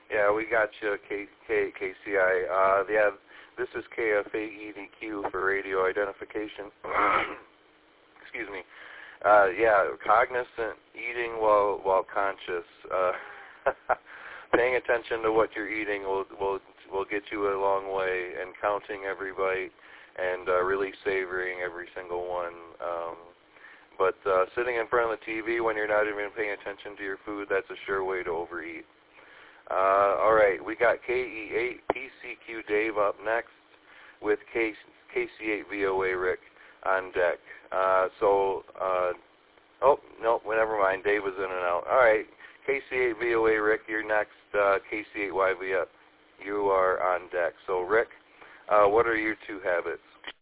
Yeah, we got you, KCI. Yeah, this is KFAEDQ for radio identification. Excuse me. Yeah, cognizant eating while conscious. Paying attention to what you're eating will get you a long way, and counting every bite and really savoring every single one. But sitting in front of the TV when you're not even paying attention to your food, that's a sure way to overeat. All right, we got KE8 PCQ Dave up next with KC8VOA Rick on deck. Oh, no, never mind. Dave was in and out. All right, KC8VOA Rick, you're next. KC8YV up. You are on deck. So, Rick, what are your two habits?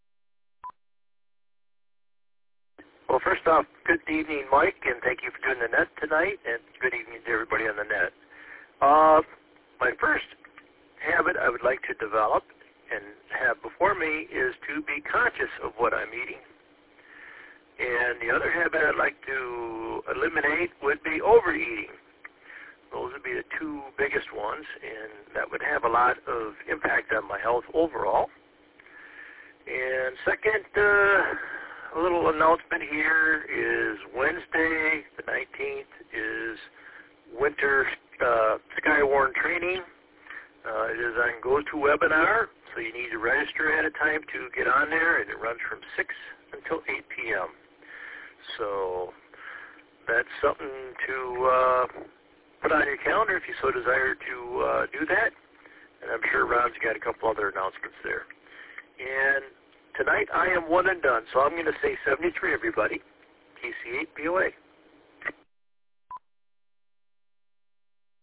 Well, first off, good evening, Mike, and thank you for doing the net tonight, and good evening to everybody on the net. My first habit I would like to develop and have before me is to be conscious of what I'm eating. And the other habit I'd like to eliminate would be overeating. Those would be the two biggest ones, and that would have a lot of impact on my health overall. And second, a little announcement here is Wednesday, the 19th, is winter Skywarn training. It is on GoToWebinar, so you need to register ahead of time to get on there, and it runs from 6 until 8 p.m. So that's something to put on your calendar if you so desire to do that. And I'm sure Ron's got a couple other announcements there. And tonight I am one and done, so I'm going to say 73, everybody. KC8 BOA.